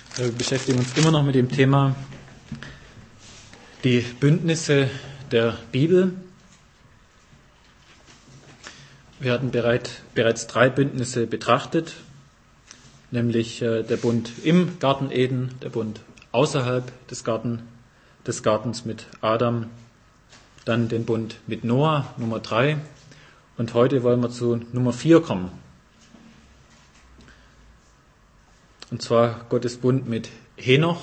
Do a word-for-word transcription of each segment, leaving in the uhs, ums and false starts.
Wir beschäftigen uns immer noch mit dem Thema die Bündnisse der Bibel. Wir hatten bereit, bereits drei Bündnisse betrachtet, nämlich äh, der Bund im Garten Eden, der Bund außerhalb des, Garten, des Gartens mit Adam, dann den Bund mit Noah, Nummer drei, und heute wollen wir zu Nummer vier kommen. Und zwar Gottes Bund mit Henoch.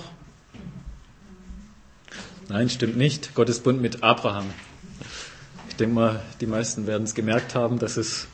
Nein, stimmt nicht. Gottes Bund mit Abraham. Ich denke mal, die meisten werden es gemerkt haben, dass es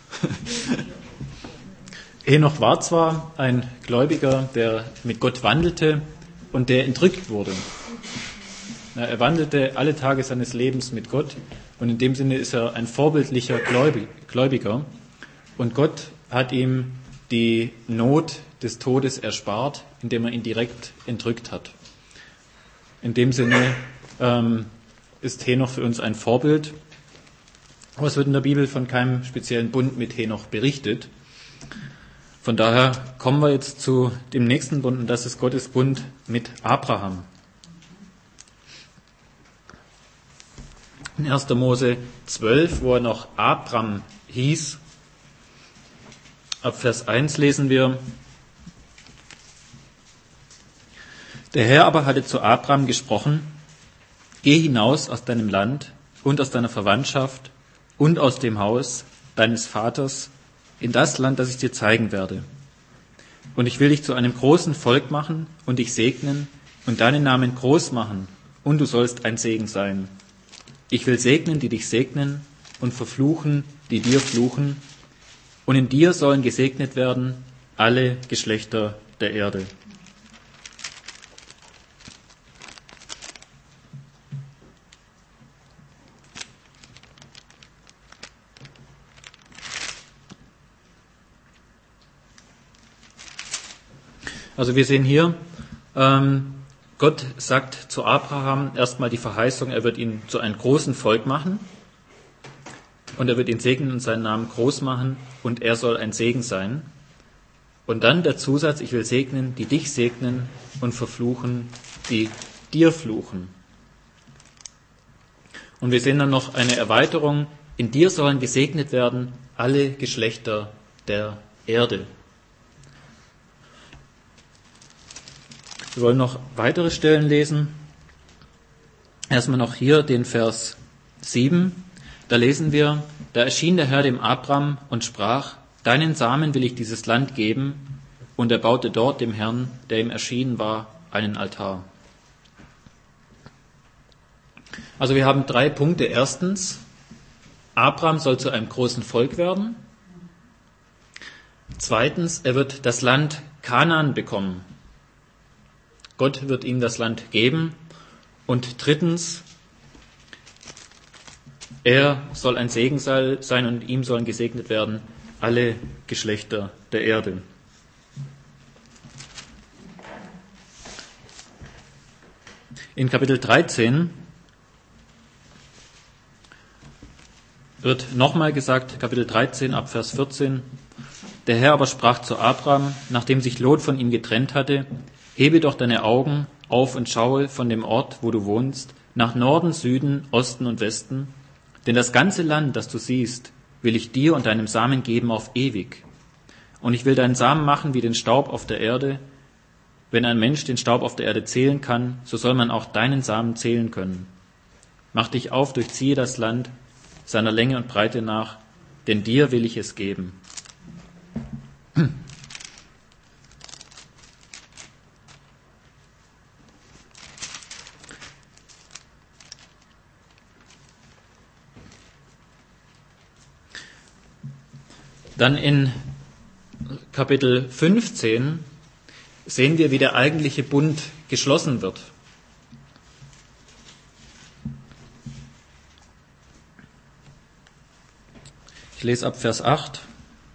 Henoch war zwar ein Gläubiger, der mit Gott wandelte und der entrückt wurde. Er wandelte alle Tage seines Lebens mit Gott und in dem Sinne ist er ein vorbildlicher Gläubiger. Und Gott hat ihm die Not des Todes erspart, indem er ihn direkt entrückt hat. In dem Sinne ähm, ist Henoch für uns ein Vorbild. Aber es wird in der Bibel von keinem speziellen Bund mit Henoch berichtet. Von daher kommen wir jetzt zu dem nächsten Bund, und das ist Gottes Bund mit Abraham. In erster Mose zwölf, wo er noch Abram hieß, ab Vers eins lesen wir: Der Herr aber hatte zu Abram gesprochen: Geh hinaus aus deinem Land und aus deiner Verwandtschaft und aus dem Haus deines Vaters in das Land, das ich dir zeigen werde. Und ich will dich zu einem großen Volk machen und dich segnen und deinen Namen groß machen, und du sollst ein Segen sein. Ich will segnen, die dich segnen, und verfluchen, die dir fluchen. Und in dir sollen gesegnet werden alle Geschlechter der Erde. Also wir sehen hier, ähm, Gott sagt zu Abraham erstmal die Verheißung, er wird ihn zu einem großen Volk machen und er wird ihn segnen und seinen Namen groß machen und er soll ein Segen sein. Und dann der Zusatz: Ich will segnen, die dich segnen, und verfluchen, die dir fluchen. Und wir sehen dann noch eine Erweiterung: In dir sollen gesegnet werden alle Geschlechter der Erde. Wir wollen noch weitere Stellen lesen. Erstmal noch hier den Vers sieben. Da lesen wir: Da erschien der Herr dem Abram und sprach: Deinen Samen will ich dieses Land geben. Und er baute dort dem Herrn, der ihm erschienen war, einen Altar. Also wir haben drei Punkte. Erstens, Abram soll zu einem großen Volk werden. Zweitens, er wird das Land Kanaan bekommen. Gott wird ihm das Land geben. Und drittens, er soll ein Segen sein und ihm sollen gesegnet werden alle Geschlechter der Erde. In Kapitel dreizehn wird nochmal gesagt, Kapitel dreizehn ab Vers vierzehn: Der Herr aber sprach zu Abram, nachdem sich Lot von ihm getrennt hatte: Hebe doch deine Augen auf und schaue von dem Ort, wo du wohnst, nach Norden, Süden, Osten und Westen, denn das ganze Land, das du siehst, will ich dir und deinem Samen geben auf ewig. Und ich will deinen Samen machen wie den Staub auf der Erde. Wenn ein Mensch den Staub auf der Erde zählen kann, so soll man auch deinen Samen zählen können. Mach dich auf, durchziehe das Land seiner Länge und Breite nach, denn dir will ich es geben. Dann in Kapitel fünfzehn sehen wir, wie der eigentliche Bund geschlossen wird. Ich lese ab Vers acht.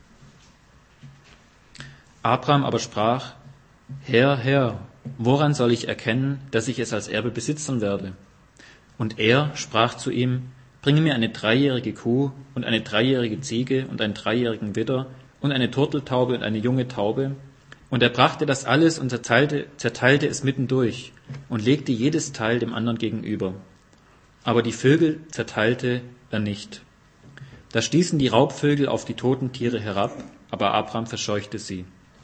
Abram aber sprach: Herr, Herr, woran soll ich erkennen, dass ich es als Erbe besitzen werde? Und er sprach zu ihm: Bringe mir eine dreijährige Kuh und eine dreijährige Ziege und einen dreijährigen Widder und eine Turteltaube und eine junge Taube, Und er brachte das alles und zerteilte, zerteilte es mittendurch und legte jedes Teil dem anderen gegenüber. Aber die Vögel zerteilte er nicht. Da stießen die Raubvögel auf die toten Tiere herab, aber Abraham verscheuchte sie.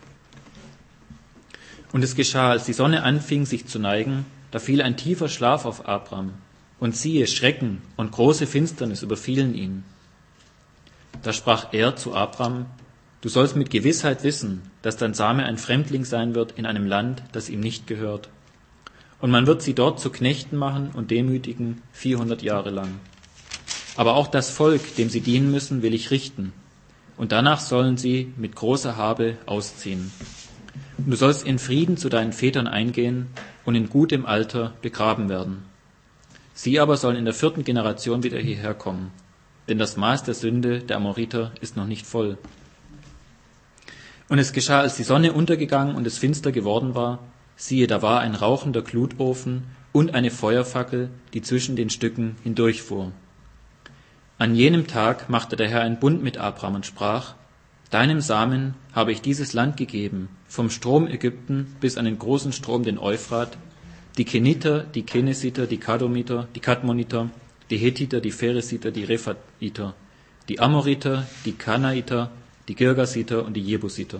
Und es geschah, als die Sonne anfing, sich zu neigen, da fiel ein tiefer Schlaf auf Abraham. Und siehe, Schrecken und große Finsternis überfielen ihn. Da sprach er zu Abraham: Du sollst mit Gewissheit wissen, dass dein Same ein Fremdling sein wird in einem Land, das ihm nicht gehört. Und man wird sie dort zu Knechten machen und demütigen vierhundert Jahre lang. Aber auch das Volk, dem sie dienen müssen, will ich richten. Und danach sollen sie mit großer Habe ausziehen. Und du sollst in Frieden zu deinen Vätern eingehen und in gutem Alter begraben werden. Sie aber sollen in der vierten Generation wieder hierher kommen, denn das Maß der Sünde der Amoriter ist noch nicht voll. Und es geschah, als die Sonne untergegangen und es finster geworden war, siehe, da war ein rauchender Glutofen und eine Feuerfackel, die zwischen den Stücken hindurchfuhr. An jenem Tag machte der Herr einen Bund mit Abraham und sprach: Deinem Samen habe ich dieses Land gegeben, vom Strom Ägypten bis an den großen Strom, den Euphrat, die Keniter, die Kenesiter, die Kadomiter, die Kadmoniter, die Hethiter, die Pheresiter, die Rephaiter, die Amoriter, die Kanaiter, die Girgasiter und die Jebusiter.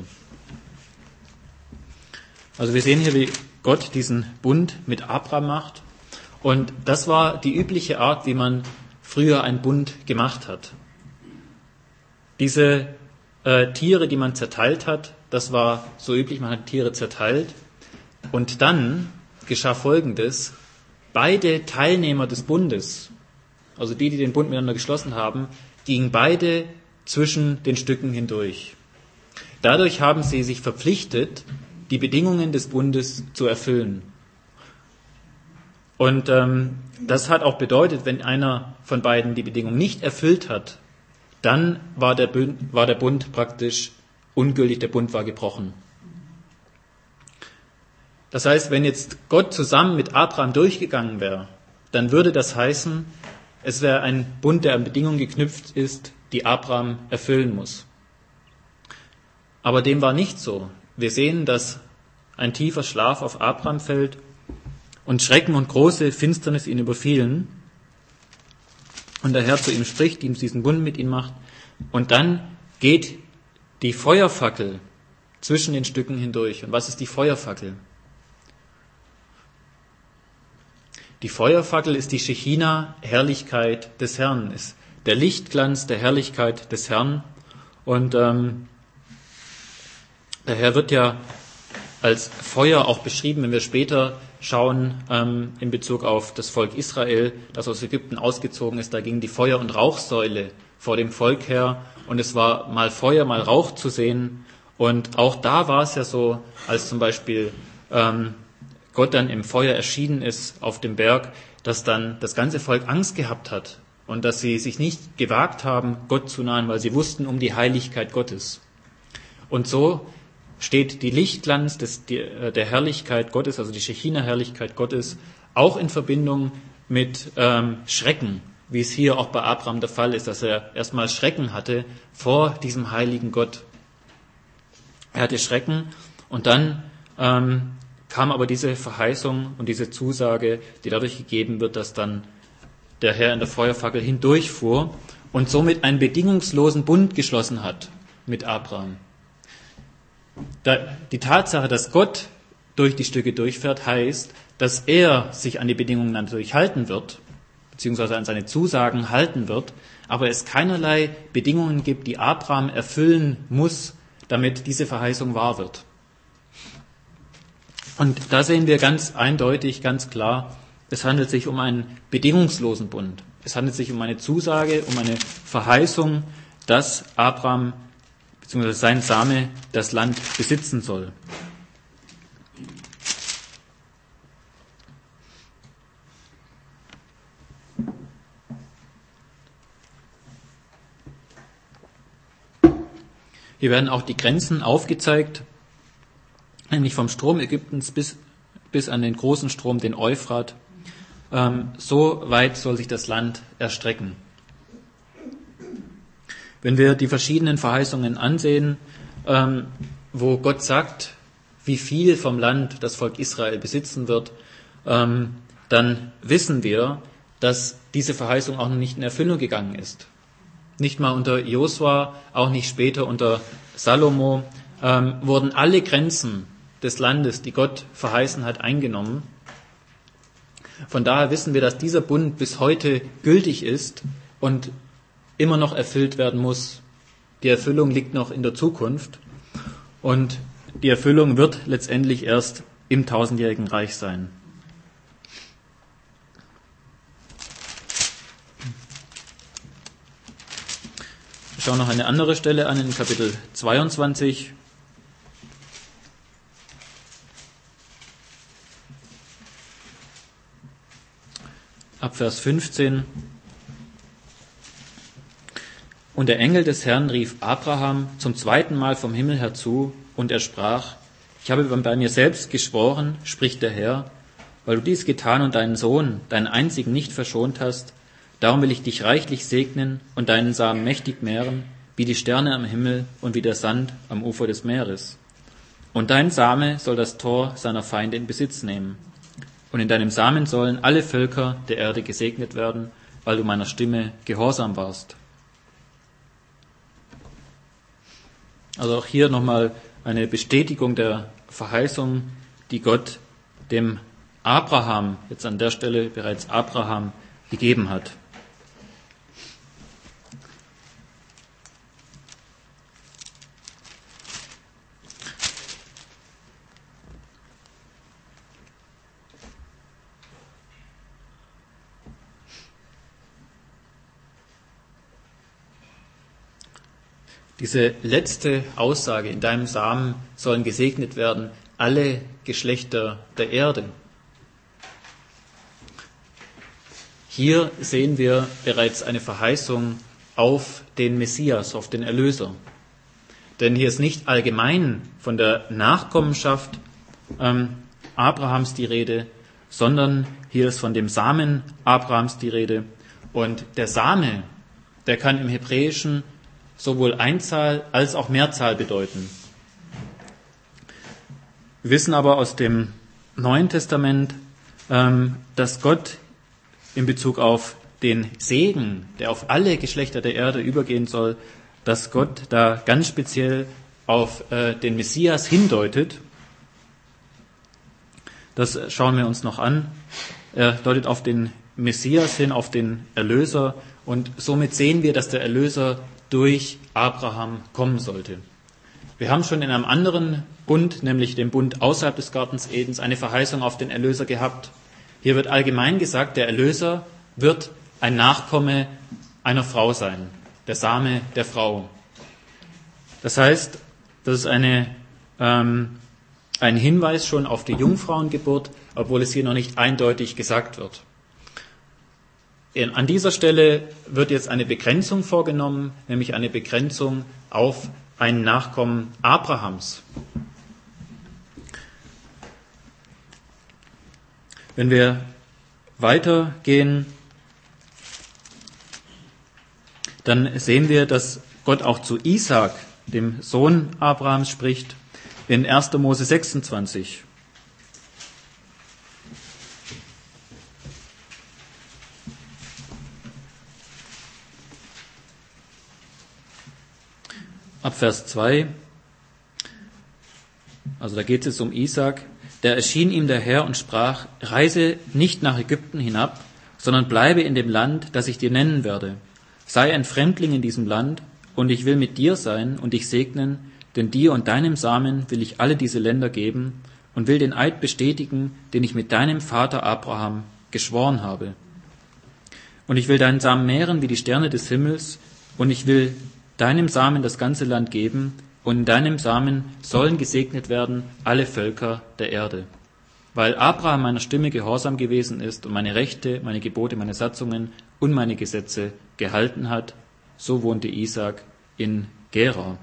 Also wir sehen hier, wie Gott diesen Bund mit Abraham macht. Und das war die übliche Art, wie man früher einen Bund gemacht hat. Diese äh, Tiere, die man zerteilt hat, das war so üblich, man hat Tiere zerteilt. Und dann geschah Folgendes: Beide Teilnehmer des Bundes, also die, die den Bund miteinander geschlossen haben, gingen beide zwischen den Stücken hindurch. Dadurch haben sie sich verpflichtet, die Bedingungen des Bundes zu erfüllen. Und ähm, das hat auch bedeutet, wenn einer von beiden die Bedingung nicht erfüllt hat, dann war der Bund, war der Bund praktisch ungültig, der Bund war gebrochen. Das heißt, wenn jetzt Gott zusammen mit Abraham durchgegangen wäre, dann würde das heißen, es wäre ein Bund, der an Bedingungen geknüpft ist, die Abraham erfüllen muss. Aber dem war nicht so. Wir sehen, dass ein tiefer Schlaf auf Abraham fällt und Schrecken und große Finsternis ihn überfielen. Und der Herr zu ihm spricht, ihm diesen Bund mit ihm macht. Und dann geht die Feuerfackel zwischen den Stücken hindurch. Und was ist die Feuerfackel? Die Feuerfackel ist die Schechina-Herrlichkeit des Herrn, ist der Lichtglanz der Herrlichkeit des Herrn. Und ähm, der Herr wird ja als Feuer auch beschrieben, wenn wir später schauen ähm, in Bezug auf das Volk Israel, das aus Ägypten ausgezogen ist. Da ging die Feuer- und Rauchsäule vor dem Volk her und es war mal Feuer, mal Rauch zu sehen. Und auch da war es ja so, als zum Beispiel ähm, Gott dann im Feuer erschienen ist auf dem Berg, dass dann das ganze Volk Angst gehabt hat und dass sie sich nicht gewagt haben, Gott zu nahen, weil sie wussten um die Heiligkeit Gottes. Und so steht die Lichtglanz des, der Herrlichkeit Gottes, also die Schechina-Herrlichkeit Gottes, auch in Verbindung mit ähm, Schrecken, wie es hier auch bei Abraham der Fall ist, dass er erstmal Schrecken hatte vor diesem heiligen Gott. Er hatte Schrecken und dann ähm, kam aber diese Verheißung und diese Zusage, die dadurch gegeben wird, dass dann der Herr in der Feuerfackel hindurchfuhr und somit einen bedingungslosen Bund geschlossen hat mit Abraham. Die Tatsache, dass Gott durch die Stücke durchfährt, heißt, dass er sich an die Bedingungen natürlich halten wird, beziehungsweise an seine Zusagen halten wird, aber es keinerlei Bedingungen gibt, die Abraham erfüllen muss, damit diese Verheißung wahr wird. Und da sehen wir ganz eindeutig, ganz klar, es handelt sich um einen bedingungslosen Bund. Es handelt sich um eine Zusage, um eine Verheißung, dass Abraham beziehungsweise sein Same das Land besitzen soll. Hier werden auch die Grenzen aufgezeigt, nämlich vom Strom Ägyptens bis, bis an den großen Strom, den Euphrat. Ähm, so weit soll sich das Land erstrecken. Wenn wir die verschiedenen Verheißungen ansehen, ähm, wo Gott sagt, wie viel vom Land das Volk Israel besitzen wird, ähm, dann wissen wir, dass diese Verheißung auch noch nicht in Erfüllung gegangen ist. Nicht mal unter Josua, auch nicht später unter Salomo, ähm, wurden alle Grenzen des Landes, die Gott verheißen hat, eingenommen. Von daher wissen wir, dass dieser Bund bis heute gültig ist und immer noch erfüllt werden muss. Die Erfüllung liegt noch in der Zukunft und die Erfüllung wird letztendlich erst im tausendjährigen Reich sein. Wir schauen noch eine andere Stelle an, in Kapitel zweiundzwanzig. Ab Vers fünfzehn. Und der Engel des Herrn rief Abraham zum zweiten Mal vom Himmel her zu, und er sprach: Ich habe bei mir selbst geschworen, spricht der Herr, weil du dies getan und deinen Sohn, deinen einzigen, nicht verschont hast, darum will ich dich reichlich segnen und deinen Samen mächtig mehren, wie die Sterne am Himmel und wie der Sand am Ufer des Meeres. Und dein Same soll das Tor seiner Feinde in Besitz nehmen. Und in deinem Samen sollen alle Völker der Erde gesegnet werden, weil du meiner Stimme gehorsam warst. Also auch hier nochmal eine Bestätigung der Verheißung, die Gott dem Abraham, jetzt an der Stelle bereits Abraham, gegeben hat. Diese letzte Aussage, in deinem Samen sollen gesegnet werden alle Geschlechter der Erde. Hier sehen wir bereits eine Verheißung auf den Messias, auf den Erlöser. Denn hier ist nicht allgemein von der Nachkommenschaft ähm, Abrahams die Rede, sondern hier ist von dem Samen Abrahams die Rede. Und der Same, der kann im Hebräischen sowohl Einzahl als auch Mehrzahl bedeuten. Wir wissen aber aus dem Neuen Testament, ähm, dass Gott in Bezug auf den Segen, der auf alle Geschlechter der Erde übergehen soll, dass Gott da ganz speziell auf äh, den Messias hindeutet. Das schauen wir uns noch an. Er deutet auf den Messias hin, auf den Erlöser, und somit sehen wir, dass der Erlöser durch Abraham kommen sollte. Wir haben schon in einem anderen Bund, nämlich dem Bund außerhalb des Gartens Edens, eine Verheißung auf den Erlöser gehabt. Hier wird allgemein gesagt, der Erlöser wird ein Nachkomme einer Frau sein, der Same der Frau. Das heißt, das ist eine, ähm, ein Hinweis schon auf die Jungfrauengeburt, obwohl es hier noch nicht eindeutig gesagt wird. An dieser Stelle wird jetzt eine Begrenzung vorgenommen, nämlich eine Begrenzung auf einen Nachkommen Abrahams. Wenn wir weitergehen, dann sehen wir, dass Gott auch zu Isaak, dem Sohn Abrahams, spricht in erster Mose sechsundzwanzig. Ab Vers zwei, also da geht es um Isaak. Da erschien ihm der Herr und sprach: Reise nicht nach Ägypten hinab, sondern bleibe in dem Land, das ich dir nennen werde. Sei ein Fremdling in diesem Land, und ich will mit dir sein und dich segnen, denn dir und deinem Samen will ich alle diese Länder geben und will den Eid bestätigen, den ich mit deinem Vater Abraham geschworen habe. Und ich will deinen Samen mehren wie die Sterne des Himmels, und ich will deinem Samen das ganze Land geben, und in deinem Samen sollen gesegnet werden alle Völker der Erde. Weil Abraham meiner Stimme gehorsam gewesen ist und meine Rechte, meine Gebote, meine Satzungen und meine Gesetze gehalten hat, so wohnte Isaak in Gerar.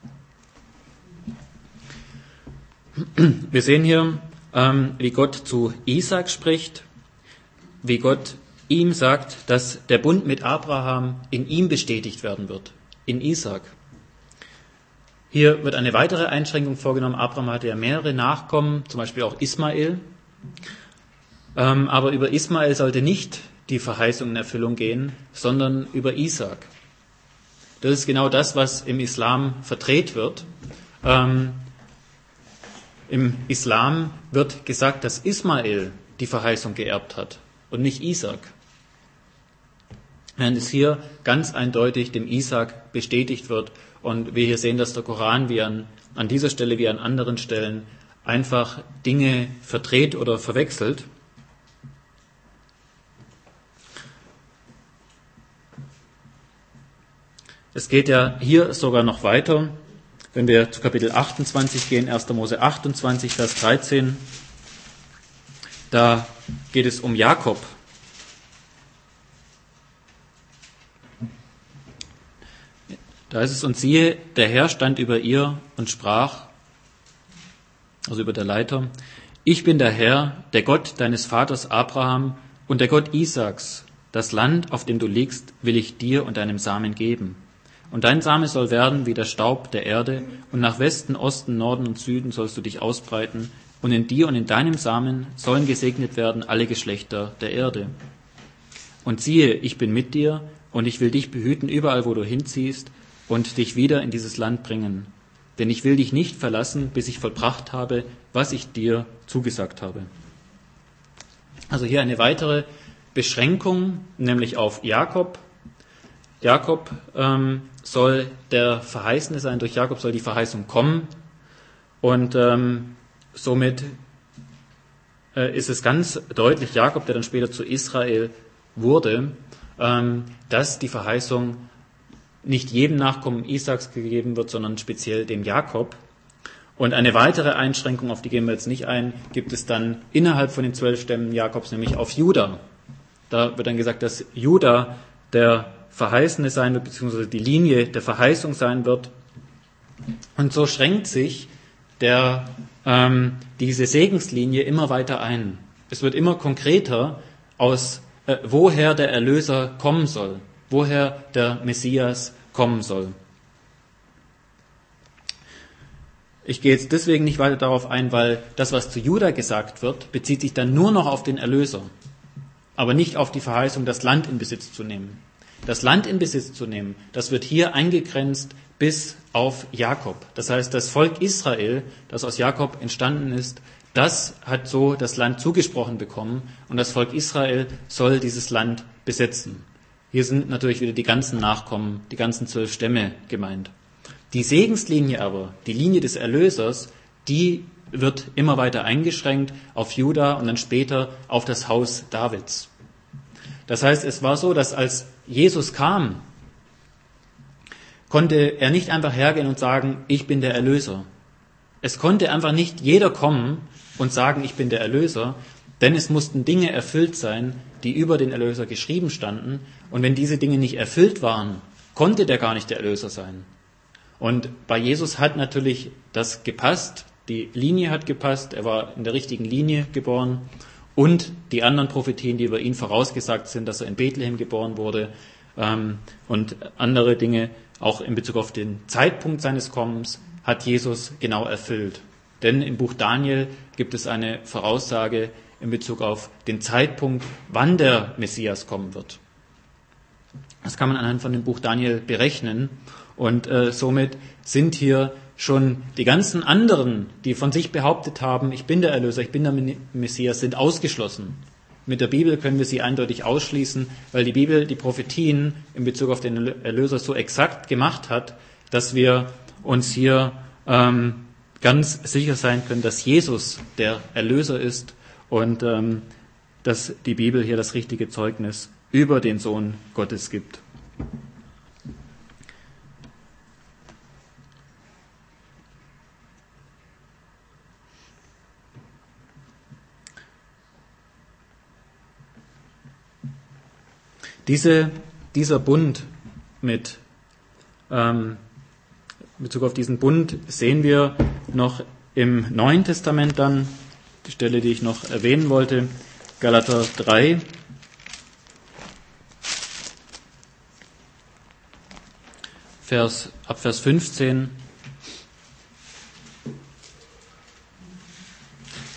Wir sehen hier, ähm, wie Gott zu Isaak spricht, wie Gott ihm sagt, dass der Bund mit Abraham in ihm bestätigt werden wird. In Isaak. Hier wird eine weitere Einschränkung vorgenommen. Abraham hatte ja mehrere Nachkommen, zum Beispiel auch Ismael. Ähm, aber über Ismael sollte nicht die Verheißung in Erfüllung gehen, sondern über Isaak. Das ist genau das, was im Islam verdreht wird. Ähm, Im Islam wird gesagt, dass Ismael die Verheißung geerbt hat und nicht Isaak. Während es hier ganz eindeutig dem Isaak bestätigt wird und wir hier sehen, dass der Koran wie an, an dieser Stelle wie an anderen Stellen einfach Dinge verdreht oder verwechselt. Es geht ja hier sogar noch weiter, wenn wir zu Kapitel achtundzwanzig gehen, erster Mose achtundzwanzig, Vers dreizehn, da geht es um Jakob. Da ist es, und siehe, der Herr stand über ihr und sprach, also über der Leiter, ich bin der Herr, der Gott deines Vaters Abraham und der Gott Isaaks. Das Land, auf dem du liegst, will ich dir und deinem Samen geben. Und dein Same soll werden wie der Staub der Erde, und nach Westen, Osten, Norden und Süden sollst du dich ausbreiten, und in dir und in deinem Samen sollen gesegnet werden alle Geschlechter der Erde. Und siehe, ich bin mit dir, und ich will dich behüten überall, wo du hinziehst, und dich wieder in dieses Land bringen. Denn ich will dich nicht verlassen, bis ich vollbracht habe, was ich dir zugesagt habe. Also hier eine weitere Beschränkung, nämlich auf Jakob. Jakob ähm, soll der Verheißene sein, durch Jakob soll die Verheißung kommen. Und ähm, somit äh, ist es ganz deutlich, Jakob, der dann später zu Israel wurde, ähm, dass die Verheißung nicht jedem Nachkommen Isaaks gegeben wird, sondern speziell dem Jakob. Und eine weitere Einschränkung, auf die gehen wir jetzt nicht ein, gibt es dann innerhalb von den zwölf Stämmen Jakobs, nämlich auf Juda. Da wird dann gesagt, dass Juda der Verheißene sein wird, beziehungsweise die Linie der Verheißung sein wird. Und so schränkt sich der, ähm, diese Segenslinie immer weiter ein. Es wird immer konkreter, aus äh, woher der Erlöser kommen soll, woher der Messias kommen soll. Ich gehe jetzt deswegen nicht weiter darauf ein, weil das, was zu Juda gesagt wird, bezieht sich dann nur noch auf den Erlöser, aber nicht auf die Verheißung, das Land in Besitz zu nehmen. Das Land in Besitz zu nehmen, das wird hier eingegrenzt bis auf Jakob. Das heißt, das Volk Israel, das aus Jakob entstanden ist, das hat so das Land zugesprochen bekommen und das Volk Israel soll dieses Land besetzen. Hier sind natürlich wieder die ganzen Nachkommen, die ganzen zwölf Stämme gemeint. Die Segenslinie aber, die Linie des Erlösers, die wird immer weiter eingeschränkt auf Juda und dann später auf das Haus Davids. Das heißt, es war so, dass als Jesus kam, konnte er nicht einfach hergehen und sagen, ich bin der Erlöser. Es konnte einfach nicht jeder kommen und sagen, ich bin der Erlöser, denn es mussten Dinge erfüllt sein, die über den Erlöser geschrieben standen. Und wenn diese Dinge nicht erfüllt waren, konnte der gar nicht der Erlöser sein. Und bei Jesus hat natürlich das gepasst, die Linie hat gepasst, er war in der richtigen Linie geboren. Und die anderen Prophetien, die über ihn vorausgesagt sind, dass er in Bethlehem geboren wurde ähm, und andere Dinge, auch in Bezug auf den Zeitpunkt seines Kommens, hat Jesus genau erfüllt. Denn im Buch Daniel gibt es eine Voraussage in Bezug auf den Zeitpunkt, wann der Messias kommen wird. Das kann man anhand von dem Buch Daniel berechnen. Und äh, somit sind hier schon die ganzen anderen, die von sich behauptet haben, ich bin der Erlöser, ich bin der Messias, sind ausgeschlossen. Mit der Bibel können wir sie eindeutig ausschließen, weil die Bibel die Prophetien in Bezug auf den Erlöser so exakt gemacht hat, dass wir uns hier ähm, ganz sicher sein können, dass Jesus der Erlöser ist und ähm, dass die Bibel hier das richtige Zeugnis über den Sohn Gottes gibt. Diese, dieser Bund mit ähm, in Bezug auf diesen Bund sehen wir noch im Neuen Testament dann, die Stelle, die ich noch erwähnen wollte, Galater drei, Vers, ab Vers fünfzehn.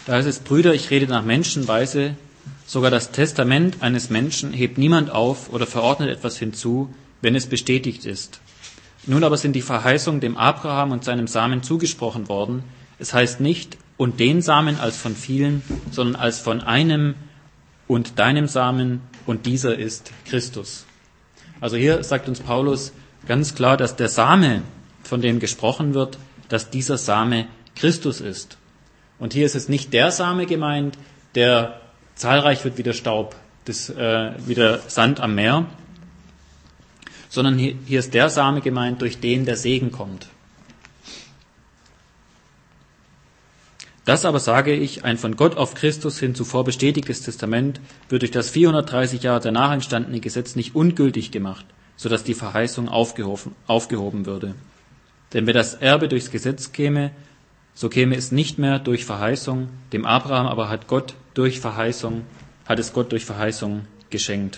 Da heißt es, Brüder, ich rede nach Menschenweise, sogar das Testament eines Menschen hebt niemand auf oder verordnet etwas hinzu, wenn es bestätigt ist. Nun aber sind die Verheißungen dem Abraham und seinem Samen zugesprochen worden. Es heißt nicht, und den Samen als von vielen, sondern als von einem und deinem Samen, und dieser ist Christus. Also hier sagt uns Paulus ganz klar, dass der Same, von dem gesprochen wird, dass dieser Same Christus ist. Und hier ist es nicht der Same gemeint, der zahlreich wird wie der Staub, des, äh, wie der Sand am Meer, sondern hier, hier ist der Same gemeint, durch den der Segen kommt. Das aber sage ich, ein von Gott auf Christus hin zuvor bestätigtes Testament wird durch das vierhundertdreißig Jahre danach entstandene Gesetz nicht ungültig gemacht, sodass die Verheißung aufgehoben, aufgehoben würde. Denn wenn das Erbe durchs Gesetz käme, so käme es nicht mehr durch Verheißung, dem Abraham aber hat Gott durch Verheißung, hat es Gott durch Verheißung geschenkt.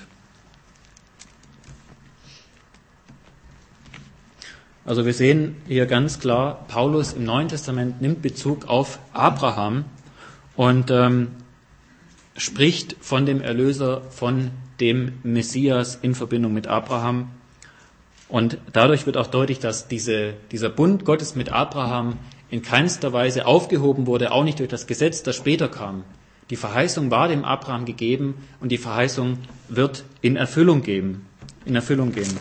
Also wir sehen hier ganz klar, Paulus im Neuen Testament nimmt Bezug auf Abraham und ähm, spricht von dem Erlöser, von dem Messias in Verbindung mit Abraham. Und dadurch wird auch deutlich, dass diese, dieser Bund Gottes mit Abraham in keinster Weise aufgehoben wurde, auch nicht durch das Gesetz, das später kam. Die Verheißung war dem Abraham gegeben und die Verheißung wird in Erfüllung geben, in Erfüllung gehen.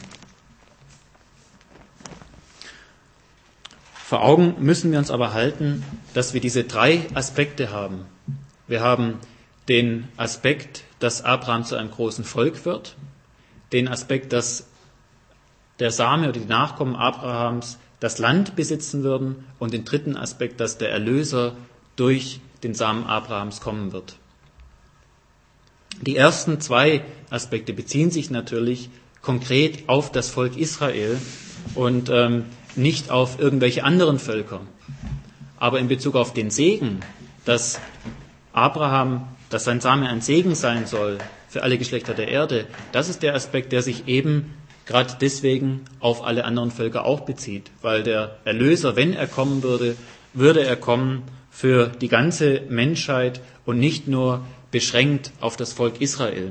Vor Augen müssen wir uns aber halten, dass wir diese drei Aspekte haben. Wir haben den Aspekt, dass Abraham zu einem großen Volk wird, den Aspekt, dass der Same oder die Nachkommen Abrahams das Land besitzen würden und den dritten Aspekt, dass der Erlöser durch den Samen Abrahams kommen wird. Die ersten zwei Aspekte beziehen sich natürlich konkret auf das Volk Israel und ähm, nicht auf irgendwelche anderen Völker. Aber in Bezug auf den Segen, dass Abraham, dass sein Same ein Segen sein soll für alle Geschlechter der Erde, das ist der Aspekt, der sich eben gerade deswegen auf alle anderen Völker auch bezieht. Weil der Erlöser, wenn er kommen würde, würde er kommen für die ganze Menschheit und nicht nur beschränkt auf das Volk Israel.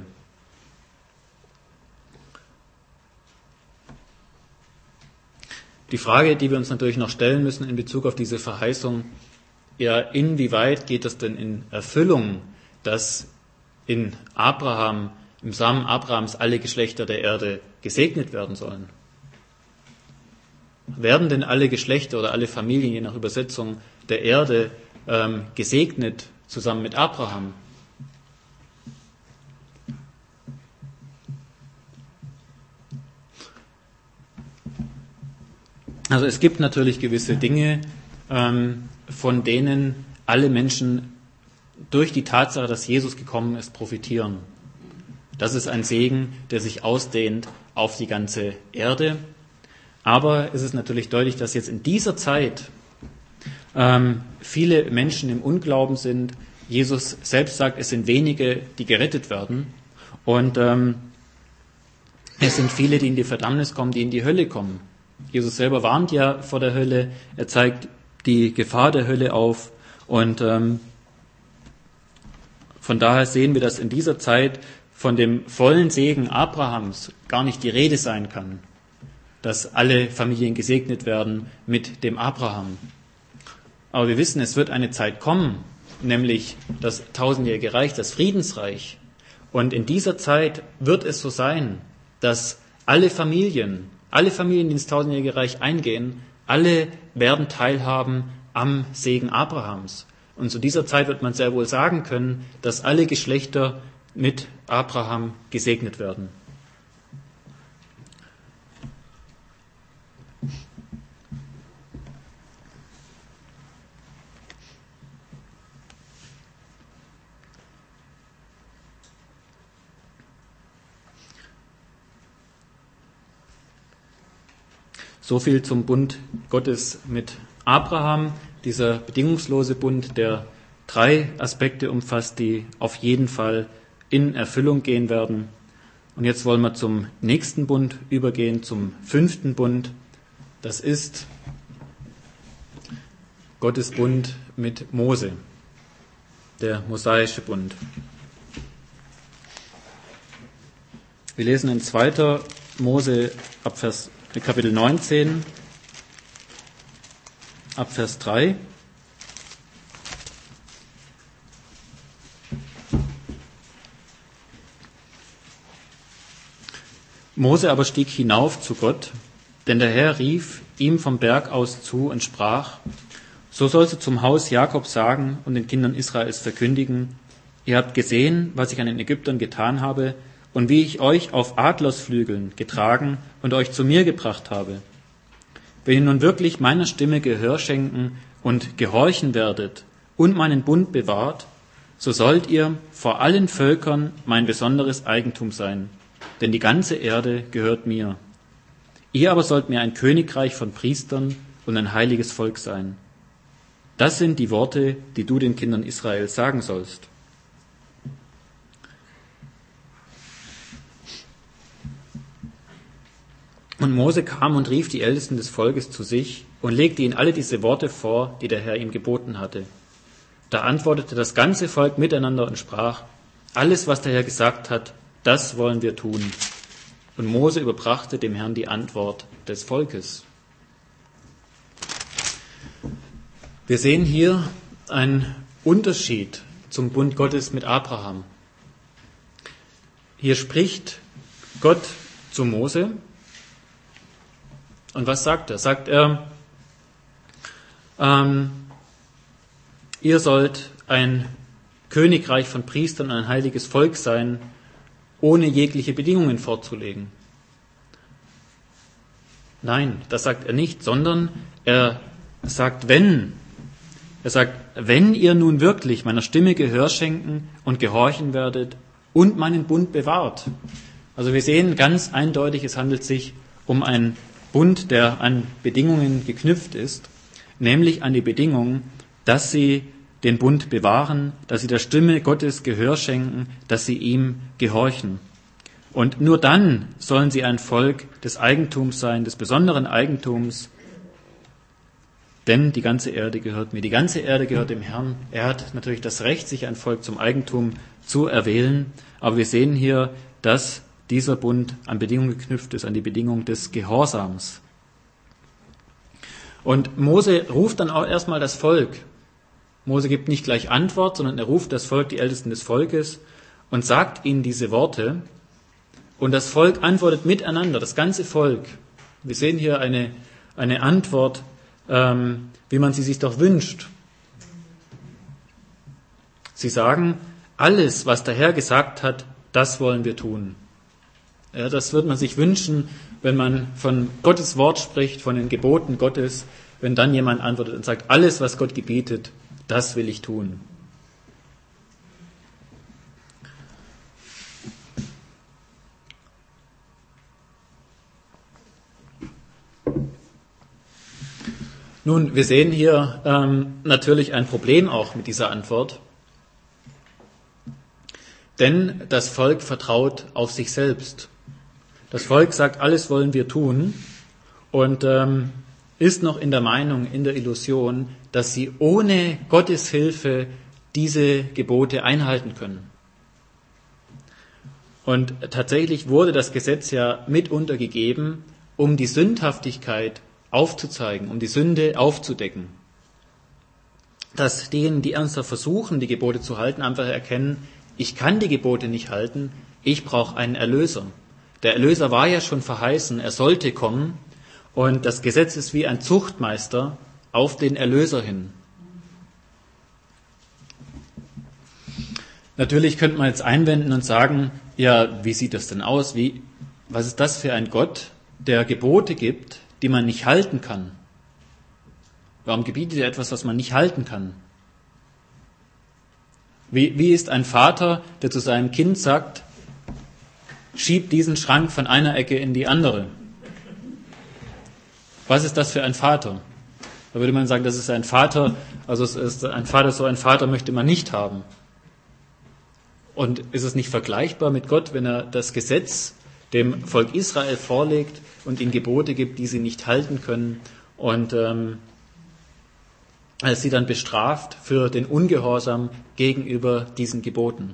Die Frage, die wir uns natürlich noch stellen müssen in Bezug auf diese Verheißung, ja, inwieweit geht das denn in Erfüllung, dass in Abraham, im Samen Abrahams alle Geschlechter der Erde gesegnet werden sollen? Werden denn alle Geschlechter oder alle Familien, je nach Übersetzung, der Erde ähm, gesegnet zusammen mit Abraham? Also es gibt natürlich gewisse Dinge, ähm, von denen alle Menschen durch die Tatsache, dass Jesus gekommen ist, profitieren. Das ist ein Segen, der sich ausdehnt auf die ganze Erde. Aber es ist natürlich deutlich, dass jetzt in dieser Zeit ähm, viele Menschen im Unglauben sind. Jesus selbst sagt, es sind wenige, die gerettet werden. Und ähm, es sind viele, die in die Verdammnis kommen, die in die Hölle kommen. Jesus selber warnt ja vor der Hölle, er zeigt die Gefahr der Hölle auf und ähm, von daher sehen wir, dass in dieser Zeit von dem vollen Segen Abrahams gar nicht die Rede sein kann, dass alle Familien gesegnet werden mit dem Abraham. Aber wir wissen, es wird eine Zeit kommen, nämlich das tausendjährige Reich, das Friedensreich. Und in dieser Zeit wird es so sein, dass alle Familien, alle Familien, die ins tausendjährige Reich eingehen, alle werden teilhaben am Segen Abrahams. Und zu dieser Zeit wird man sehr wohl sagen können, dass alle Geschlechter mit Abraham gesegnet werden. So viel zum Bund Gottes mit Abraham, dieser bedingungslose Bund, der drei Aspekte umfasst, die auf jeden Fall in Erfüllung gehen werden. Und jetzt wollen wir zum nächsten Bund übergehen, zum fünften Bund. Das ist Gottes Bund mit Mose. der mosaische Bund. Wir lesen in zweiter Mose ab Vers, Kapitel neunzehn, ab Vers drei. Mose aber stieg hinauf zu Gott, denn der Herr rief ihm vom Berg aus zu und sprach: So sollst du zum Haus Jakob sagen und den Kindern Israels verkündigen: Ihr habt gesehen, was ich an den Ägyptern getan habe und wie ich euch auf Adlersflügeln getragen und euch zu mir gebracht habe. Wenn ihr nun wirklich meiner Stimme Gehör schenken und gehorchen werdet und meinen Bund bewahrt, so sollt ihr vor allen Völkern mein besonderes Eigentum sein, denn die ganze Erde gehört mir. Ihr aber sollt mir ein Königreich von Priestern und ein heiliges Volk sein. Das sind die Worte, die du den Kindern Israels sagen sollst. Und Mose kam und rief die Ältesten des Volkes zu sich und legte ihnen alle diese Worte vor, die der Herr ihm geboten hatte. Da antwortete das ganze Volk miteinander und sprach: Alles, was der Herr gesagt hat, das wollen wir tun. Und Mose überbrachte dem Herrn die Antwort des Volkes. Wir sehen hier einen Unterschied zum Bund Gottes mit Abraham. Hier spricht Gott zu Mose. Und was sagt er? Sagt er, ähm, ihr sollt ein Königreich von Priestern und ein heiliges Volk sein, ohne jegliche Bedingungen vorzulegen. Nein, das sagt er nicht, sondern er sagt, wenn. Er sagt, wenn ihr nun wirklich meiner Stimme Gehör schenken und gehorchen werdet und meinen Bund bewahrt. Also wir sehen ganz eindeutig, es handelt sich um einen Bund, der an Bedingungen geknüpft ist, nämlich an die Bedingung, dass sie den Bund bewahren, dass sie der Stimme Gottes Gehör schenken, dass sie ihm gehorchen. Und nur dann sollen sie ein Volk des Eigentums sein, des besonderen Eigentums, denn die ganze Erde gehört mir. Die ganze Erde gehört dem Herrn. Er hat natürlich das Recht, sich ein Volk zum Eigentum zu erwählen, aber wir sehen hier, dass dieser Bund an Bedingungen geknüpft ist, an die Bedingung des Gehorsams. Und Mose ruft dann auch erstmal das Volk. Mose gibt nicht gleich Antwort, sondern er ruft das Volk, die Ältesten des Volkes, und sagt ihnen diese Worte. Und das Volk antwortet miteinander, das ganze Volk. Wir sehen hier eine, eine Antwort, ähm, wie man sie sich doch wünscht. Sie sagen, alles, was der Herr gesagt hat, das wollen wir tun. Ja, das wird man sich wünschen, wenn man von Gottes Wort spricht, von den Geboten Gottes, wenn dann jemand antwortet und sagt, alles, was Gott gebietet, das will ich tun. Nun, wir sehen hier ähm, natürlich ein Problem auch mit dieser Antwort, denn das Volk vertraut auf sich selbst. Das Volk sagt, alles wollen wir tun und ähm, ist noch in der Meinung, in der Illusion, dass sie ohne Gottes Hilfe diese Gebote einhalten können. Und tatsächlich wurde das Gesetz ja mitunter gegeben, um die Sündhaftigkeit aufzuzeigen, um die Sünde aufzudecken. Dass diejenigen, die ernsthaft versuchen, die Gebote zu halten, einfach erkennen, ich kann die Gebote nicht halten, ich brauche einen Erlöser. Der Erlöser war ja schon verheißen, er sollte kommen und das Gesetz ist wie ein Zuchtmeister auf den Erlöser hin. Natürlich könnte man jetzt einwenden und sagen, ja, wie sieht das denn aus? Wie, was ist das für ein Gott, der Gebote gibt, die man nicht halten kann? Warum gebietet er etwas, was man nicht halten kann? Wie, wie ist ein Vater, der zu seinem Kind sagt, schieb diesen Schrank von einer Ecke in die andere? Was ist das für ein Vater? Da würde man sagen, das ist ein Vater, also es ist ein Vater, so ein Vater möchte man nicht haben. Und ist es nicht vergleichbar mit Gott, wenn er das Gesetz dem Volk Israel vorlegt und ihnen Gebote gibt, die sie nicht halten können und ähm, äh, sie dann bestraft für den Ungehorsam gegenüber diesen Geboten.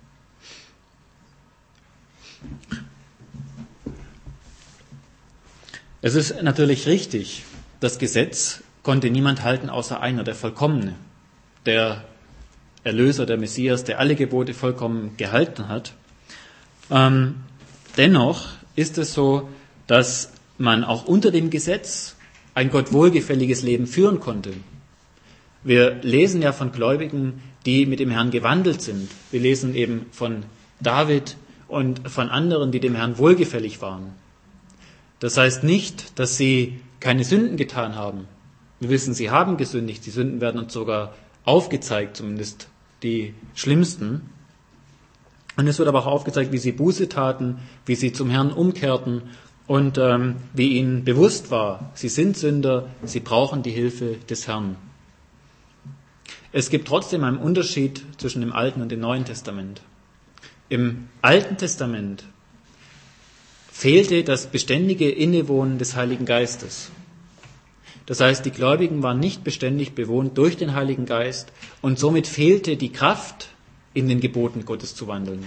Es ist natürlich richtig, das Gesetz konnte niemand halten außer einer, der Vollkommene, der Erlöser, der Messias, der alle Gebote vollkommen gehalten hat. Ähm, dennoch ist es so, dass man auch unter dem Gesetz ein Gott wohlgefälliges Leben führen konnte. Wir lesen ja von Gläubigen, die mit dem Herrn gewandelt sind. Wir lesen eben von David und von anderen, die dem Herrn wohlgefällig waren. Das heißt nicht, dass sie keine Sünden getan haben. Wir wissen, sie haben gesündigt. Die Sünden werden uns sogar aufgezeigt, zumindest die schlimmsten. Und es wird aber auch aufgezeigt, wie sie Buße taten, wie sie zum Herrn umkehrten und ähm, wie ihnen bewusst war, sie sind Sünder, sie brauchen die Hilfe des Herrn. Es gibt trotzdem einen Unterschied zwischen dem Alten und dem Neuen Testament. Im Alten Testament fehlte das beständige Innewohnen des Heiligen Geistes. Das heißt, die Gläubigen waren nicht beständig bewohnt durch den Heiligen Geist und somit fehlte die Kraft, in den Geboten Gottes zu wandeln.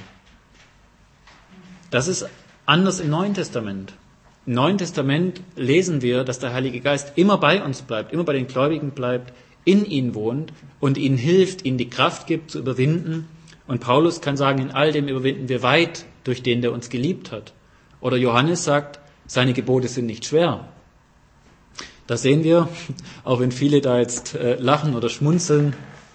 Das ist anders im Neuen Testament. Im Neuen Testament lesen wir, dass der Heilige Geist immer bei uns bleibt, immer bei den Gläubigen bleibt, in ihnen wohnt und ihnen hilft, ihnen die Kraft gibt, zu überwinden. Und Paulus kann sagen, in all dem überwinden wir weit durch den, der uns geliebt hat. Oder Johannes sagt, seine Gebote sind nicht schwer. Da sehen wir, auch wenn viele da jetzt äh, lachen oder schmunzeln,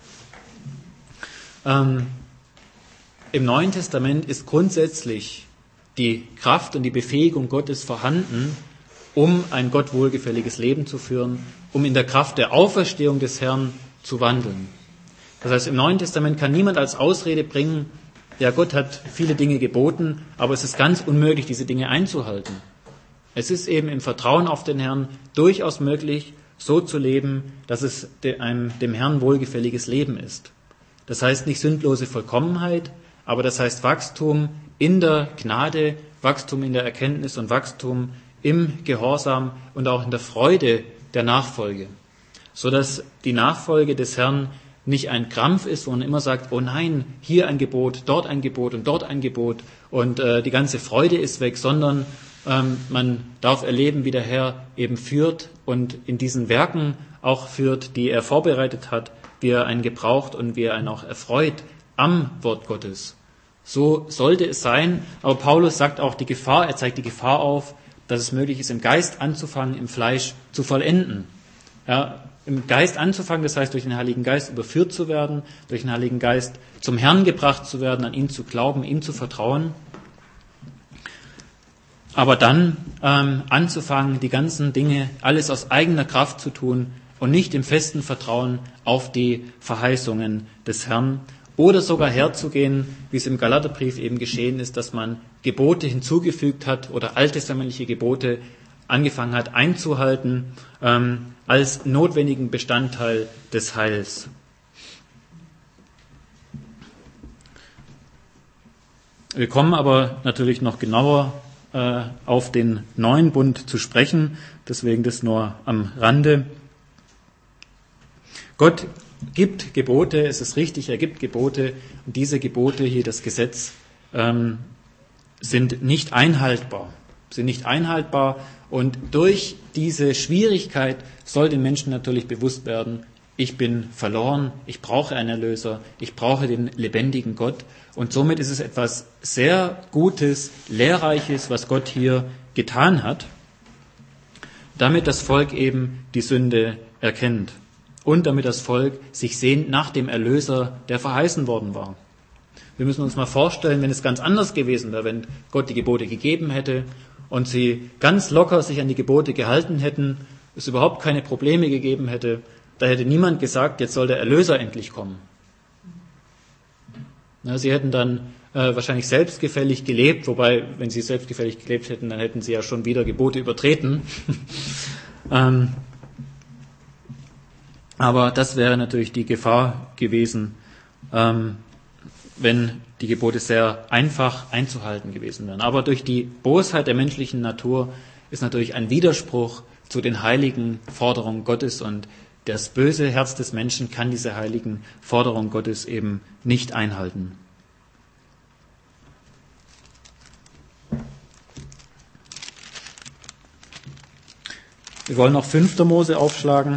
ähm, im Neuen Testament ist grundsätzlich die Kraft und die Befähigung Gottes vorhanden, um ein Gott wohlgefälliges Leben zu führen, um in der Kraft der Auferstehung des Herrn zu wandeln. Das heißt, im Neuen Testament kann niemand als Ausrede bringen, ja, Gott hat viele Dinge geboten, aber es ist ganz unmöglich, diese Dinge einzuhalten. Es ist eben im Vertrauen auf den Herrn durchaus möglich, so zu leben, dass es einem, dem Herrn wohlgefälliges Leben ist. Das heißt nicht sündlose Vollkommenheit, aber das heißt Wachstum in der Gnade, Wachstum in der Erkenntnis und Wachstum im Gehorsam und auch in der Freude der Nachfolge, sodass die Nachfolge des Herrn nicht ein Krampf ist, wo man immer sagt, oh nein, hier ein Gebot, dort ein Gebot und dort ein Gebot und äh, die ganze Freude ist weg, sondern ähm, man darf erleben, wie der Herr eben führt und in diesen Werken auch führt, die er vorbereitet hat, wie er einen gebraucht und wie er einen auch erfreut am Wort Gottes. So sollte es sein, aber Paulus sagt auch die Gefahr, er zeigt die Gefahr auf, dass es möglich ist, im Geist anzufangen, im Fleisch zu vollenden. Ja, im Geist anzufangen, das heißt durch den Heiligen Geist überführt zu werden, durch den Heiligen Geist zum Herrn gebracht zu werden, an ihn zu glauben, ihm zu vertrauen. Aber dann ähm, anzufangen, die ganzen Dinge, alles aus eigener Kraft zu tun und nicht im festen Vertrauen auf die Verheißungen des Herrn. Oder sogar herzugehen, wie es im Galaterbrief eben geschehen ist, dass man Gebote hinzugefügt hat oder alttestamentliche Gebote angefangen hat einzuhalten, ähm, als notwendigen Bestandteil des Heils. Wir kommen aber natürlich noch genauer äh, auf den neuen Bund zu sprechen, deswegen das nur am Rande. Gott gibt Gebote, es ist richtig, er gibt Gebote, und diese Gebote hier, das Gesetz, ähm, sind nicht einhaltbar, sind nicht einhaltbar, und durch diese Schwierigkeit soll den Menschen natürlich bewusst werden, ich bin verloren, ich brauche einen Erlöser, ich brauche den lebendigen Gott, und somit ist es etwas sehr Gutes, Lehrreiches, was Gott hier getan hat, damit das Volk eben die Sünde erkennt. Und damit das Volk sich sehnt nach dem Erlöser, der verheißen worden war. Wir müssen uns mal vorstellen, wenn es ganz anders gewesen wäre, wenn Gott die Gebote gegeben hätte und sie ganz locker sich an die Gebote gehalten hätten, es überhaupt keine Probleme gegeben hätte, da hätte niemand gesagt, jetzt soll der Erlöser endlich kommen. Na, sie hätten dann äh, wahrscheinlich selbstgefällig gelebt, wobei, wenn sie selbstgefällig gelebt hätten, dann hätten sie ja schon wieder Gebote übertreten. ähm, Aber das wäre natürlich die Gefahr gewesen, ähm, wenn die Gebote sehr einfach einzuhalten gewesen wären. Aber durch die Bosheit der menschlichen Natur ist natürlich ein Widerspruch zu den heiligen Forderungen Gottes und Das böse Herz des Menschen kann diese heiligen Forderungen Gottes eben nicht einhalten. Wir wollen noch fünfter Mose aufschlagen.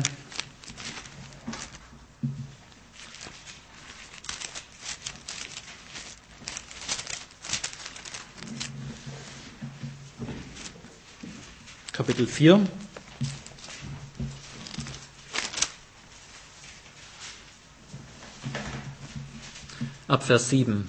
Kapitel vier. Ab Vers sieben.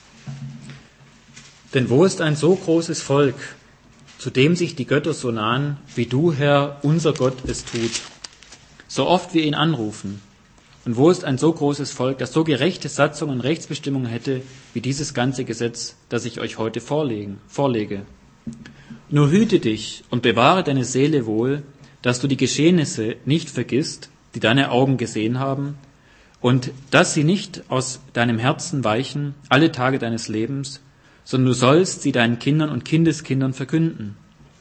Denn wo ist ein so großes Volk, zu dem sich die Götter so nahen, wie du, Herr, unser Gott, es tut, so oft wir ihn anrufen? Und wo ist ein so großes Volk, das so gerechte Satzungen und Rechtsbestimmungen hätte, wie dieses ganze Gesetz, das ich euch heute vorlegen, vorlege? Nur hüte dich und bewahre deine Seele wohl, dass du die Geschehnisse nicht vergisst, die deine Augen gesehen haben, und dass sie nicht aus deinem Herzen weichen alle Tage deines Lebens, sondern du sollst sie deinen Kindern und Kindeskindern verkünden.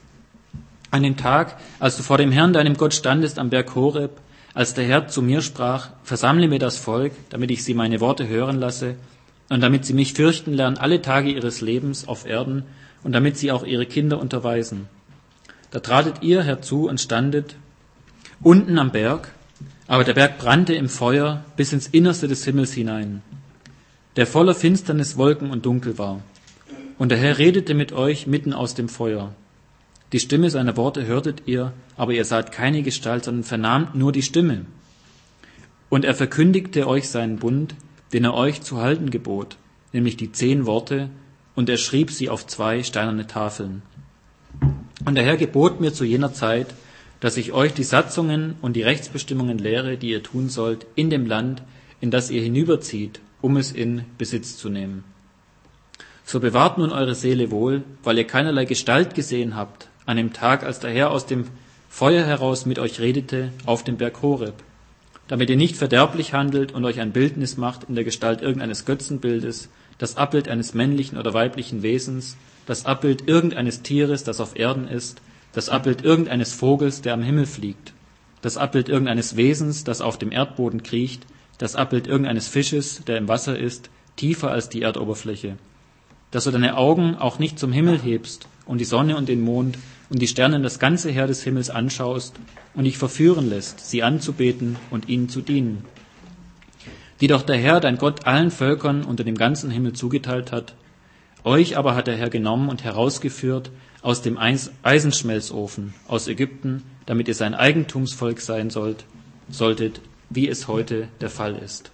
An dem Tag, als du vor dem Herrn, deinem Gott, standest am Berg Horeb, als der Herr zu mir sprach, versammle mir das Volk, damit ich sie meine Worte hören lasse und damit sie mich fürchten lernen alle Tage ihres Lebens auf Erden und damit sie auch ihre Kinder unterweisen. Da tratet ihr herzu und standet unten am Berg, aber der Berg brannte im Feuer bis ins Innerste des Himmels hinein, der voller Finsternis, Wolken und Dunkel war. Und der Herr redete mit euch mitten aus dem Feuer. Die Stimme seiner Worte hörtet ihr, aber ihr saht keine Gestalt, sondern vernahmt nur die Stimme. Und er verkündigte euch seinen Bund, den er euch zu halten gebot, nämlich die zehn Worte, und er schrieb sie auf zwei steinerne Tafeln. Und der Herr gebot mir zu jener Zeit, dass ich euch die Satzungen und die Rechtsbestimmungen lehre, die ihr tun sollt, in dem Land, in das ihr hinüberzieht, um es in Besitz zu nehmen. So bewahrt nun eure Seele wohl, weil ihr keinerlei Gestalt gesehen habt, an dem Tag, als der Herr aus dem Feuer heraus mit euch redete, auf dem Berg Horeb, damit ihr nicht verderblich handelt und euch ein Bildnis macht in der Gestalt irgendeines Götzenbildes, das Abbild eines männlichen oder weiblichen Wesens, das Abbild irgendeines Tieres, das auf Erden ist, das Abbild irgendeines Vogels, der am Himmel fliegt, das Abbild irgendeines Wesens, das auf dem Erdboden kriecht, das Abbild irgendeines Fisches, der im Wasser ist, tiefer als die Erdoberfläche, dass du deine Augen auch nicht zum Himmel hebst und die Sonne und den Mond und die Sterne und das ganze Heer des Himmels anschaust und dich verführen lässt, sie anzubeten und ihnen zu dienen, die doch der Herr, dein Gott, allen Völkern unter dem ganzen Himmel zugeteilt hat. Euch aber hat der Herr genommen und herausgeführt aus dem Eisenschmelzofen, aus Ägypten, damit ihr sein Eigentumsvolk sein sollt, solltet, wie es heute der Fall ist.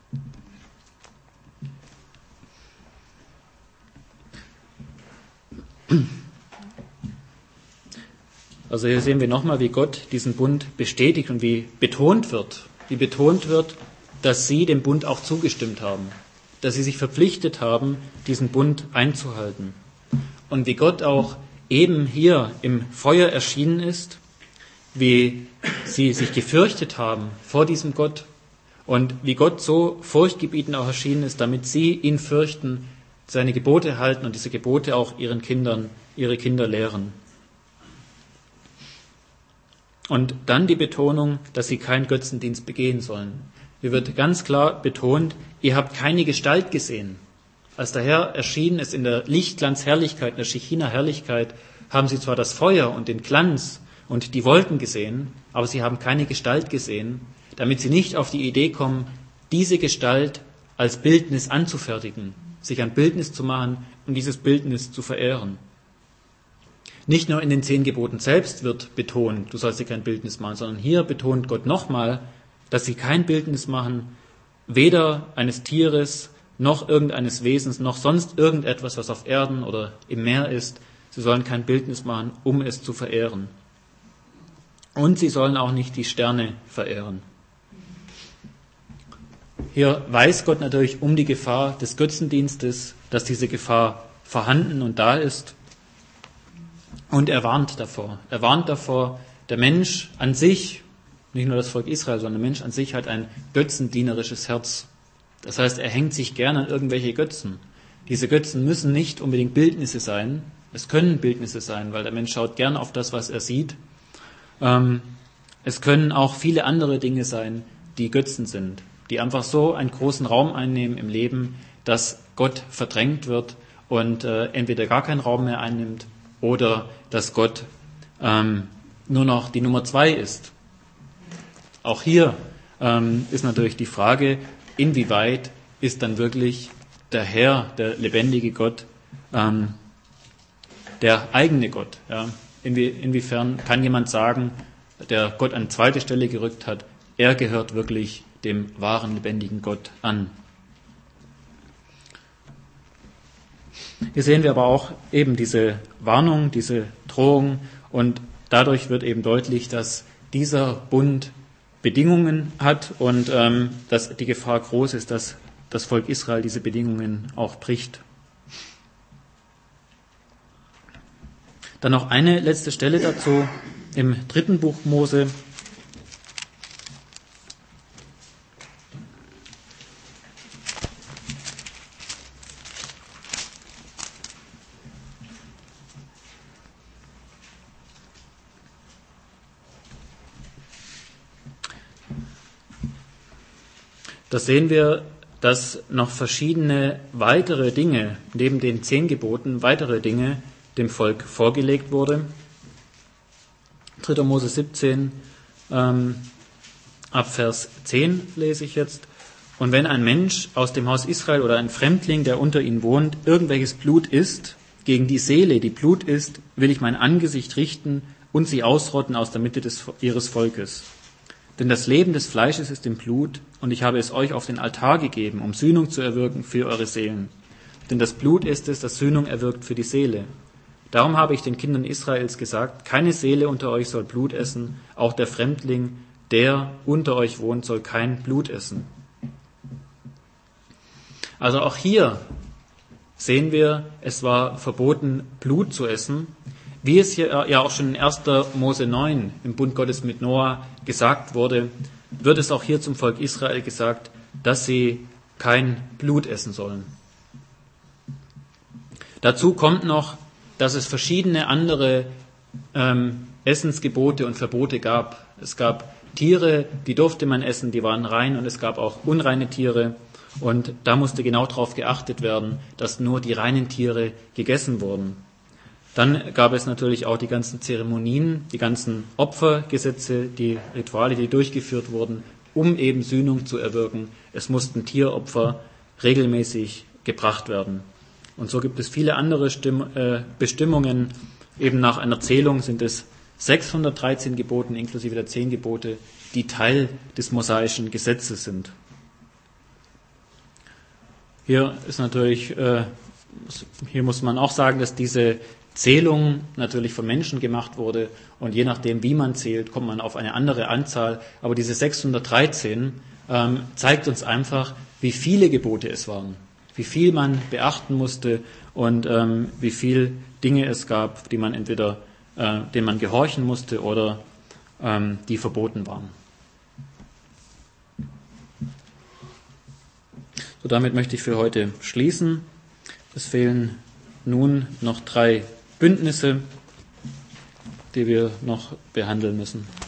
Also hier sehen wir nochmal, wie Gott diesen Bund bestätigt und wie betont wird, wie betont wird, dass sie dem Bund auch zugestimmt haben, dass sie sich verpflichtet haben, diesen Bund einzuhalten. Und wie Gott auch eben hier im Feuer erschienen ist, wie sie sich gefürchtet haben vor diesem Gott und wie Gott so furchtgebietend auch erschienen ist, damit sie ihn fürchten, seine Gebote halten und diese Gebote auch ihren Kindern, ihre Kinder lehren. Und dann die Betonung, dass sie keinen Götzendienst begehen sollen. Hier wird ganz klar betont, ihr habt keine Gestalt gesehen. Als der Herr erschienen ist in der Lichtglanzherrlichkeit, in der Schechina-Herrlichkeit, haben sie zwar das Feuer und den Glanz und die Wolken gesehen, aber sie haben keine Gestalt gesehen, damit sie nicht auf die Idee kommen, diese Gestalt als Bildnis anzufertigen, sich ein Bildnis zu machen und dieses Bildnis zu verehren. Nicht nur in den zehn Geboten selbst wird betont, du sollst dir kein Bildnis machen, sondern hier betont Gott nochmal, dass sie kein Bildnis machen, weder eines Tieres, noch irgendeines Wesens, noch sonst irgendetwas, was auf Erden oder im Meer ist. Sie sollen kein Bildnis machen, um es zu verehren. Und sie sollen auch nicht die Sterne verehren. Hier weiß Gott natürlich um die Gefahr des Götzendienstes, dass diese Gefahr vorhanden und da ist. Und er warnt davor. Er warnt davor, der Mensch an sich, nicht nur das Volk Israel, sondern der Mensch an sich hat ein götzendienerisches Herz. Das heißt, er hängt sich gern an irgendwelche Götzen. Diese Götzen müssen nicht unbedingt Bildnisse sein. Es können Bildnisse sein, weil der Mensch schaut gern auf das, was er sieht. Ähm, Es können auch viele andere Dinge sein, die Götzen sind, die einfach so einen großen Raum einnehmen im Leben, dass Gott verdrängt wird und äh, entweder gar keinen Raum mehr einnimmt oder dass Gott ähm, nur noch die Nummer zwei ist. Auch hier ähm, ist natürlich die Frage, inwieweit ist dann wirklich der Herr, der lebendige Gott, ähm, der eigene Gott. Ja? Inwie, inwiefern kann jemand sagen, der Gott an zweite Stelle gerückt hat, er gehört wirklich dem wahren, lebendigen Gott an. Hier sehen wir aber auch eben diese Warnung, diese Drohung, und dadurch wird eben deutlich, dass dieser Bund Bedingungen hat und ähm, dass die Gefahr groß ist, dass das Volk Israel diese Bedingungen auch bricht. Dann noch eine letzte Stelle dazu im dritten Buch Mose. Da sehen wir, dass noch verschiedene weitere Dinge, neben den zehn Geboten, weitere Dinge dem Volk vorgelegt wurde. dritter Mose siebzehn, ähm, ab Vers zehn lese ich jetzt. Und wenn ein Mensch aus dem Haus Israel oder ein Fremdling, der unter ihnen wohnt, irgendwelches Blut isst, gegen die Seele, die Blut isst, will ich mein Angesicht richten und sie ausrotten aus der Mitte des, ihres Volkes. Denn das Leben des Fleisches ist im Blut, und ich habe es euch auf den Altar gegeben, um Sühnung zu erwirken für eure Seelen. Denn das Blut ist es, das Sühnung erwirkt für die Seele. Darum habe ich den Kindern Israels gesagt, keine Seele unter euch soll Blut essen, auch der Fremdling, der unter euch wohnt, soll kein Blut essen. Also auch hier sehen wir, es war verboten, Blut zu essen, wie es hier ja auch schon in erster Mose neun im Bund Gottes mit Noah gesagt wurde, wird es auch hier zum Volk Israel gesagt, dass sie kein Blut essen sollen. Dazu kommt noch, dass es verschiedene andere ähm, Essensgebote und Verbote gab. Es gab Tiere, die durfte man essen, die waren rein, und es gab auch unreine Tiere. Und da musste genau darauf geachtet werden, dass nur die reinen Tiere gegessen wurden. Dann gab es natürlich auch die ganzen Zeremonien, die ganzen Opfergesetze, die Rituale, die durchgeführt wurden, um eben Sühnung zu erwirken. Es mussten Tieropfer regelmäßig gebracht werden. Und so gibt es viele andere Stimm- äh, Bestimmungen. Eben nach einer Zählung sind es sechshundertdreizehn Geboten inklusive der zehn Gebote, die Teil des mosaischen Gesetzes sind. Hier ist natürlich, äh, hier muss man auch sagen, dass diese Zählung natürlich von Menschen gemacht wurde, und je nachdem, wie man zählt, kommt man auf eine andere Anzahl. Aber diese sechshundertdreizehn ähm, zeigt uns einfach, wie viele Gebote es waren, wie viel man beachten musste und ähm, wie viel Dinge es gab, die man entweder, äh, denen man gehorchen musste oder ähm, die verboten waren. So, damit möchte ich für heute schließen. Es fehlen nun noch drei Bündnisse, die wir noch behandeln müssen.